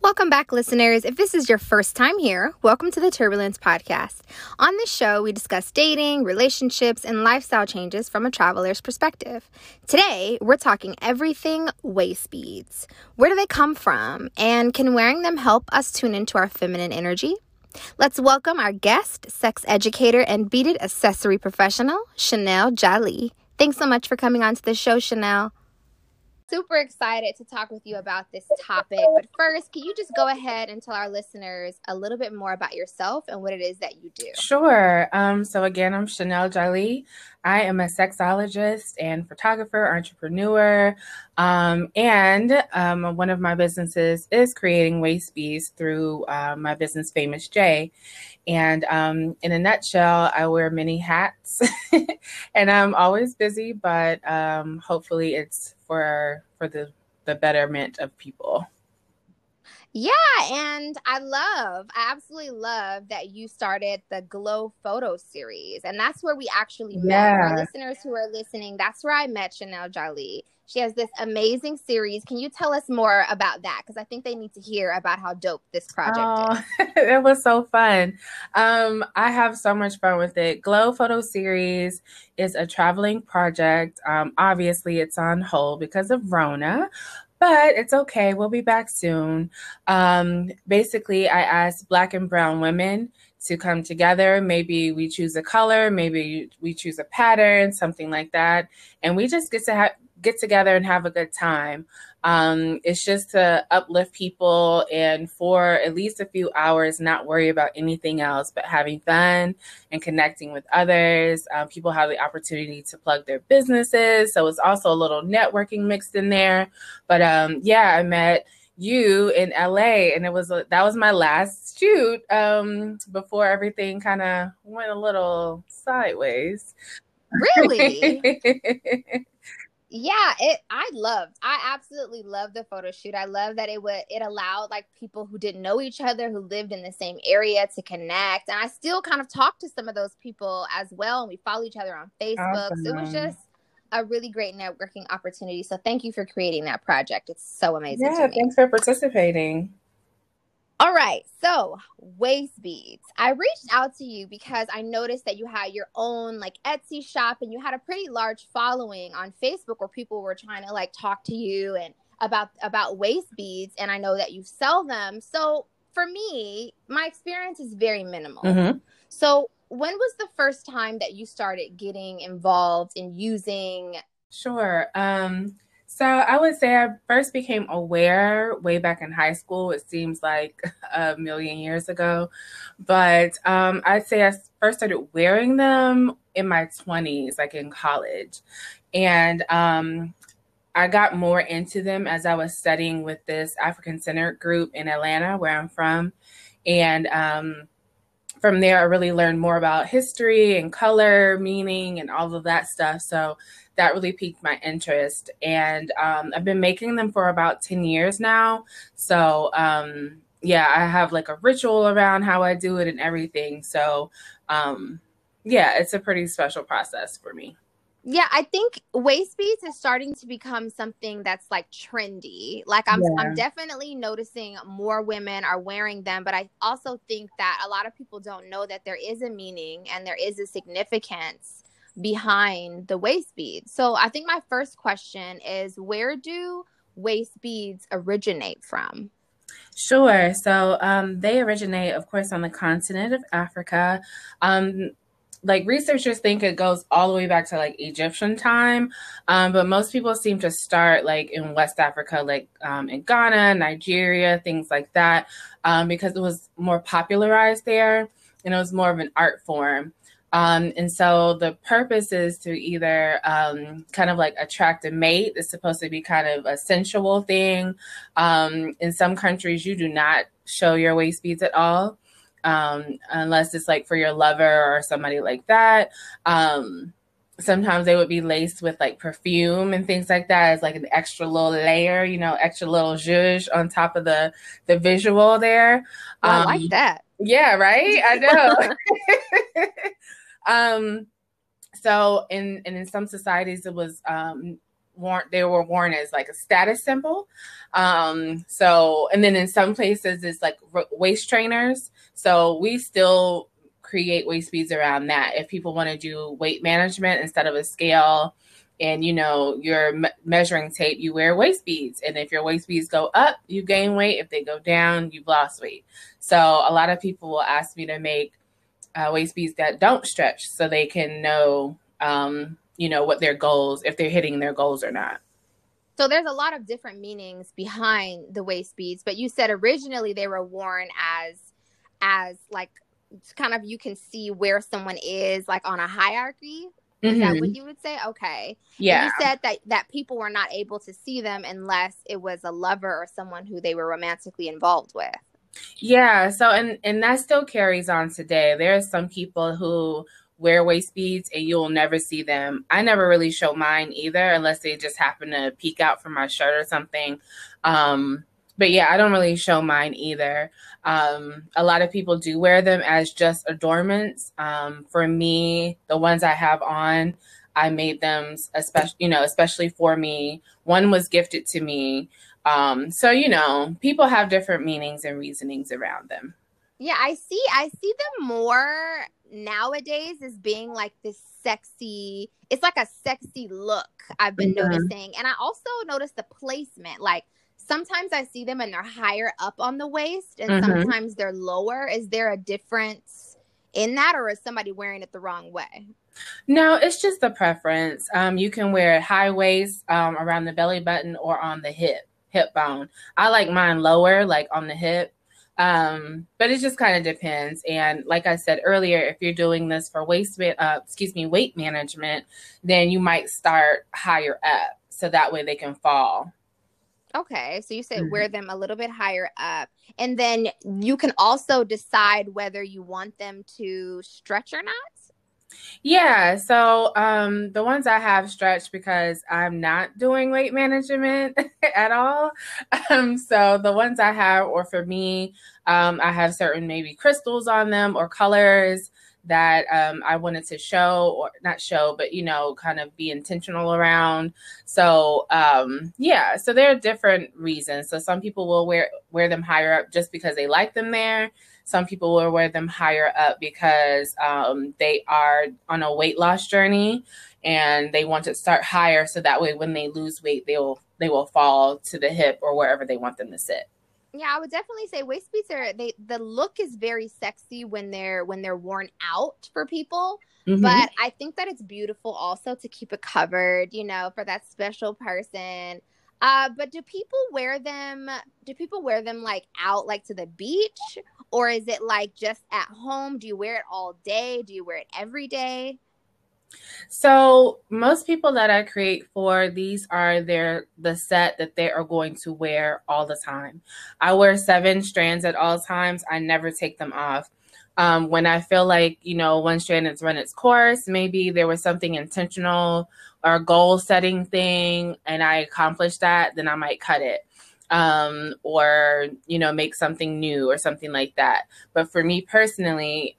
Welcome back, listeners. If this is your first time here, welcome to the Turbulence Podcast. On this show, we discuss dating, relationships, and lifestyle changes from a traveler's perspective. Today, we're talking everything waist beads. Where do they come from? And can wearing them help us tune into our feminine energy? Let's welcome our guest, sex educator, and beaded accessory professional, Chanel Jali. Thanks so much for coming on to the show, Chanel. Super excited to talk with you about this topic. But first, can you just go ahead and tell our listeners a little bit more about yourself and what it is that you do? Sure. So again, I'm Chanel Jali. I am a sexologist and photographer, entrepreneur. And one of my businesses is creating waist beads through my business, Famous J. And in a nutshell, I wear many hats and I'm always busy, but hopefully it's for the betterment of people. Yeah, and I absolutely love that you started the Glow Photo Series. And that's where we actually met. For our listeners who are listening, that's where I met Chanel Jali. She has this amazing series. Can you tell us more about that? Because I think they need to hear about how dope this project is. It was so fun. I have so much fun with it. Glow Photo Series is a traveling project. Obviously, it's on hold because of Rona. But it's okay. We'll be back soon. Basically, I asked Black and brown women to come together. Maybe we choose a color, maybe we choose a pattern, something like that. And we just get together and have a good time. It's just to uplift people and for at least a few hours, not worry about anything else, but having fun and connecting with others. People have the opportunity to plug their businesses. So it's also a little networking mixed in there. But yeah, I met you in LA and that was my last shoot before everything kind of went a little sideways. Really? Yeah, I absolutely loved the photo shoot. I love that it allowed like people who didn't know each other, who lived in the same area to connect. And I still kind of talk to some of those people as well. And we follow each other on Facebook. Awesome. So it was just a really great networking opportunity. So thank you for creating that project. It's so amazing. Yeah, thanks for participating. All right, so waist beads. I reached out to you because I noticed that you had your own like Etsy shop and you had a pretty large following on Facebook where people were trying to like talk to you and about waist beads, and I know that you sell them. So for me, my experience is very minimal. Mm-hmm. So when was the first time that you started getting involved in using? Sure. So I would say I first became aware way back in high school. It seems like a million years ago. But I'd say I first started wearing them in my 20s, like in college. And I got more into them as I was studying with this African-centered group in Atlanta, where I'm from. And from there, I really learned more about history and color, meaning, and all of that stuff. So that really piqued my interest. And I've been making them for about 10 years now. So yeah, I have like a ritual around how I do it and everything. So yeah, it's a pretty special process for me. Yeah, I think waist beads is starting to become something that's like trendy. Like I'm definitely noticing more women are wearing them, but I also think that a lot of people don't know that there is a meaning and there is a significance behind the waist beads. So I think my first question is, where do waist beads originate from? Sure. So they originate, of course, on the continent of Africa. Like researchers think it goes all the way back to like Egyptian time. But most people seem to start like in West Africa, like in Ghana, Nigeria, things like that, because it was more popularized there and it was more of an art form. And so the purpose is to either kind of like attract a mate. It's supposed to be kind of a sensual thing. In some countries, you do not show your waist beads at all, unless it's like for your lover or somebody like that. Sometimes they would be laced with like perfume and things like that as like an extra little layer, you know, extra little zhuzh on top of the visual there. I like that. Yeah, right? I know. So in some societies, it was were worn as like a status symbol. So, and then in some places it's like waist trainers. So we still create waist beads around that. If people want to do weight management instead of a scale and, you know, your measuring tape, you wear waist beads. And if your waist beads go up, you gain weight. If they go down, you've lost weight. So a lot of people will ask me to make waist beads that don't stretch so they can know, you know, what their goals, if they're hitting their goals or not. So there's a lot of different meanings behind the waist beads, but you said originally they were worn as like kind of, you can see where someone is like on a hierarchy. Is that what you would say? Okay. Yeah. And you said that people were not able to see them unless it was a lover or someone who they were romantically involved with. Yeah. So, and that still carries on today. There are some people who wear waist beads and you'll never see them. I never really show mine either, unless they just happen to peek out from my shirt or something. But yeah, I don't really show mine either. A lot of people do wear them as just adornments. For me, the ones I have on, I made them especially for me. One was gifted to me. So, you know, people have different meanings and reasonings around them. Yeah, I see them more nowadays as being like this sexy, it's like a sexy look I've been noticing. And I also noticed the placement. Like sometimes I see them and they're higher up on the waist and sometimes they're lower. Is there a difference in that, or is somebody wearing it the wrong way? No, it's just a preference. You can wear it high waist, around the belly button or on the hip bone. I like mine lower, like on the hip. But it just kind of depends. And like I said earlier, if you're doing this for weight management, then you might start higher up so that way they can fall. Okay, so you said wear them a little bit higher up, and then you can also decide whether you want them to stretch or not. Yeah, so the ones I have stretched because I'm not doing weight management at all. So the ones I have, or for me, I have certain maybe crystals on them or colors that I wanted to show, or not show, but, you know, kind of be intentional around. So yeah, so there are different reasons. So some people will wear them higher up just because they like them there. Some people will wear them higher up because they are on a weight loss journey and they want to start higher. So that way, when they lose weight, they will fall to the hip or wherever they want them to sit. Yeah, I would definitely say waist beads the look is very sexy when they're worn out for people. But I think that it's beautiful also to keep it covered, you know, for that special person. But do people wear them like out, like to the beach, or is it like just at home? Do you wear it all day? Do you wear it every day? So most people that I create for, these are the set that they are going to wear all the time. I wear 7 strands at all times. I never take them off. When I feel like, you know, one strand has run its course, maybe there was something intentional or a goal setting thing and I accomplished that, then I might cut it. Or, you know, make something new or something like that. But for me personally,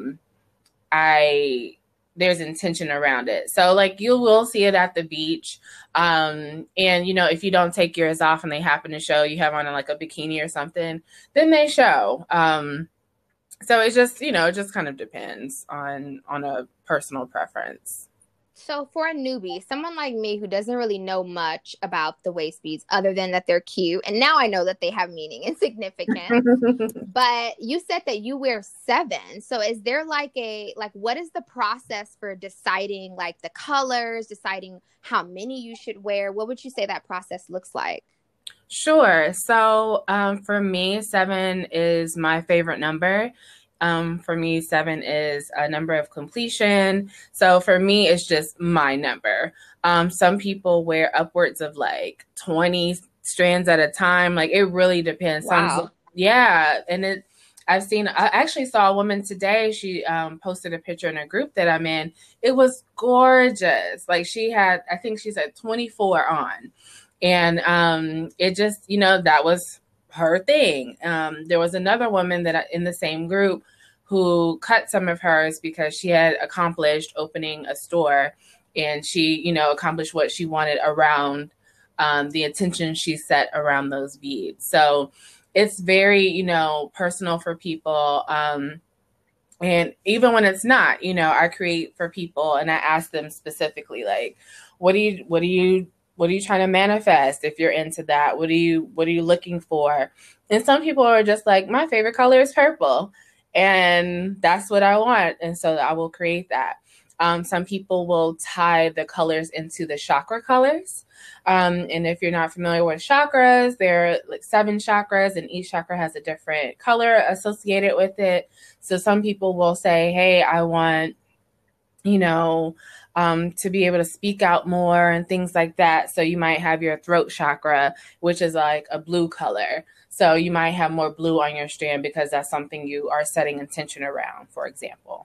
there's intention around it. So like you will see it at the beach. And, you know, if you don't take yours off and they happen to show you have on like a bikini or something, then they show. So it just, you know, it just kind of depends on a personal preference. So for a newbie, someone like me who doesn't really know much about the waist beads other than that they're cute, and now I know that they have meaning and significance, but you said that you wear 7. So is there like what is the process for deciding like the colors, deciding how many you should wear? What would you say that process looks like? Sure. So for me, 7 is my favorite number. For me, 7 is a number of completion. So for me, it's just my number. Some people wear upwards of like 20 strands at a time. Like it really depends. Wow. Yeah. And I actually saw a woman today. She posted a picture in a group that I'm in. It was gorgeous. Like I think she said 24 on. And it just, you know, that was her thing. There was another woman in the same group who cut some of hers because she had accomplished opening a store and she, accomplished what she wanted around the intention she set around those beads. So it's very, personal for people. And even when it's not, I create for people and I ask them specifically, like, what are you trying to manifest? If you're into that, what are you looking for? And some people are just like, my favorite color is purple, and that's what I want. And so I will create that. Some people will tie the colors into the chakra colors. And if you're not familiar with chakras, there are like 7 chakras, and each chakra has a different color associated with it. So some people will say, hey, I want, to be able to speak out more and things like that. So you might have your throat chakra, which is like a blue color. So you might have more blue on your strand because that's something you are setting intention around, for example.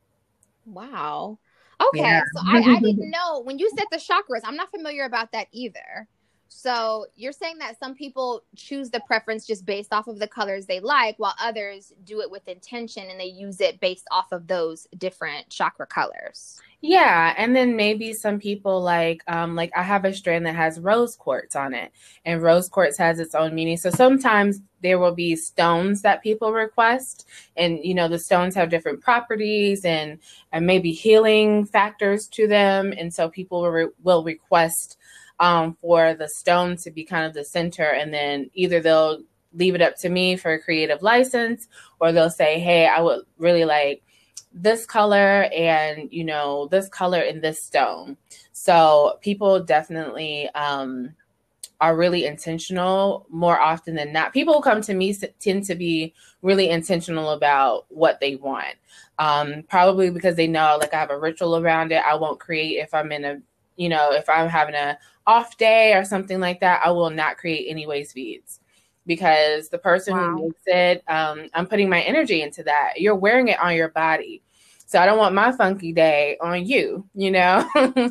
Wow. Okay. Yeah. So I didn't know when you said the chakras, I'm not familiar about that either. So you're saying that some people choose the preference just based off of the colors they like, while others do it with intention and they use it based off of those different chakra colors. Yeah. And then maybe some people like I have a strand that has rose quartz on it, and rose quartz has its own meaning. So sometimes there will be stones that people request, and, the stones have different properties and maybe healing factors to them. And so people will request for the stone to be kind of the center, and then either they'll leave it up to me for a creative license, or they'll say, hey, I would really like this color and, this color in this stone. So people definitely are really intentional more often than not. People who come to me tend to be really intentional about what they want. Probably because they know, like, I have a ritual around it. I won't create if I'm in a, if I'm having a off day or something like that. I will not create any waist beads, because the person who makes it, I'm putting my energy into that. You're wearing it on your body. So I don't want my funky day on you, So yeah,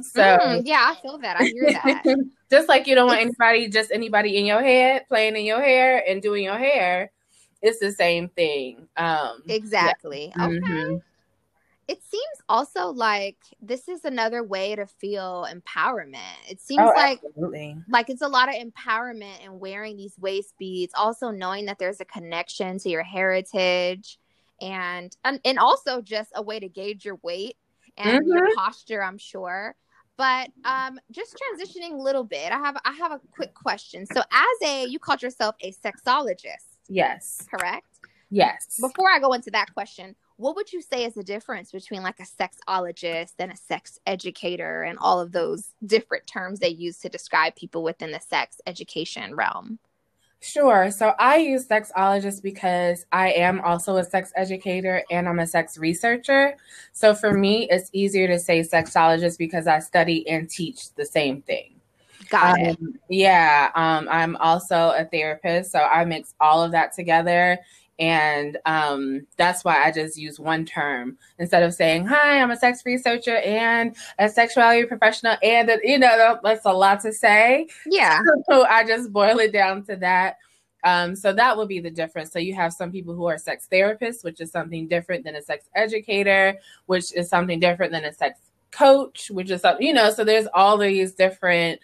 I feel that. I hear that. Just like you don't want anybody in your head, playing in your hair and doing your hair. It's the same thing. Exactly. Yeah. Okay. Mm-hmm. It seems also like this is another way to feel empowerment. It seems like it's a lot of empowerment in wearing these waist beads, also knowing that there's a connection to your heritage, and also just a way to gauge your weight and your posture, I'm sure. But just transitioning a little bit, I have a quick question. So you called yourself a sexologist. Yes. Correct? Yes. Before I go into that question, what would you say is the difference between like a sexologist and a sex educator and all of those different terms they use to describe people within the sex education realm? Sure. So I use sexologist because I am also a sex educator and I'm a sex researcher. So for me, it's easier to say sexologist because I study and teach the same thing. Got it. Yeah. I'm also a therapist, so I mix all of that together. And that's why I just use one term instead of saying, hi, I'm a sex researcher and a sexuality professional. And, that's a lot to say. Yeah. So I just boil it down to that. So that would be the difference. So you have some people who are sex therapists, which is something different than a sex educator, which is something different than a sex coach, which is something, so there's all these different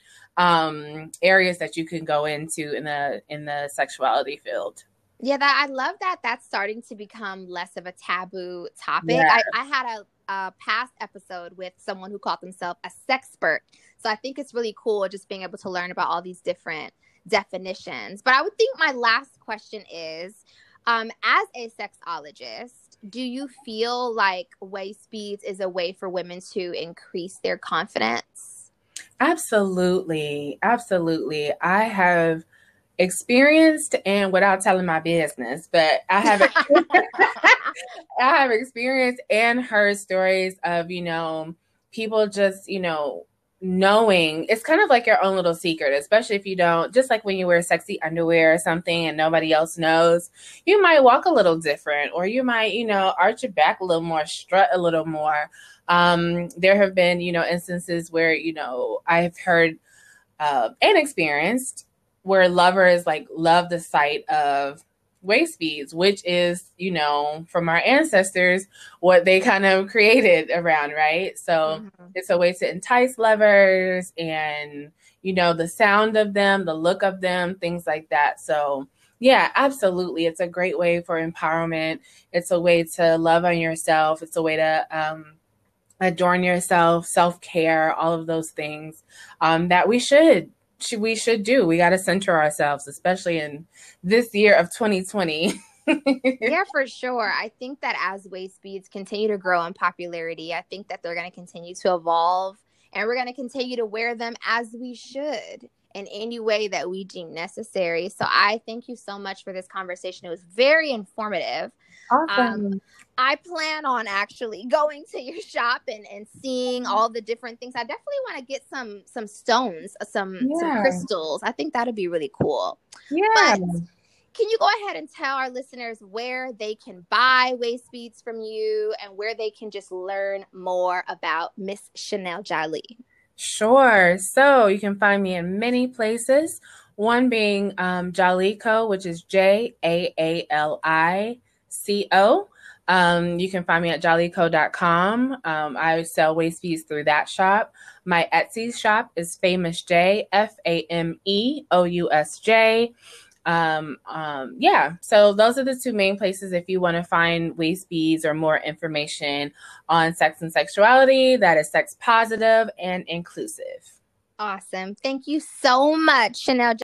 areas that you can go into in the sexuality field. Yeah, I love that that's starting to become less of a taboo topic. Yeah. I had a past episode with someone who called themselves a sexpert. So I think it's really cool just being able to learn about all these different definitions. But I would think my last question is, as a sexologist, do you feel like waist beads is a way for women to increase their confidence? Absolutely. Absolutely. I have experienced, and without telling my business, but I have experienced and heard stories of, people just, knowing. It's kind of like your own little secret, especially if you don't, just like when you wear sexy underwear or something and nobody else knows, you might walk a little different, or you might, arch your back a little more, strut a little more. There have been, instances where, I've heard and experienced where lovers like love the sight of waist beads, which is, from our ancestors, what they kind of created around, right? So it's a way to entice lovers and, the sound of them, the look of them, things like that. So yeah, absolutely. It's a great way for empowerment. It's a way to love on yourself. It's a way to adorn yourself, self-care, all of those things that we should do. We got to center ourselves, especially in this year of 2020. Yeah, for sure. I think that as waist beads continue to grow in popularity, I think that they're going to continue to evolve, and we're going to continue to wear them as we should in any way that we deem necessary. So I thank you so much for this conversation. It was very informative. Awesome. I plan on actually going to your shop and seeing all the different things. I definitely want to get some stones, some crystals. I think that'd be really cool. Yeah. But can you go ahead and tell our listeners where they can buy waist beads from you and where they can just learn more about Miss Chanel Jolie? Sure. So you can find me in many places. One being Jalico, which is JAALICO. You can find me at jalico.com. I sell waist beads through that shop. My Etsy shop is Famous J, FAMEOUSJ. So those are the two main places if you want to find waist beads or more information on sex and sexuality that is sex positive and inclusive. Awesome. Thank you so much, Chanel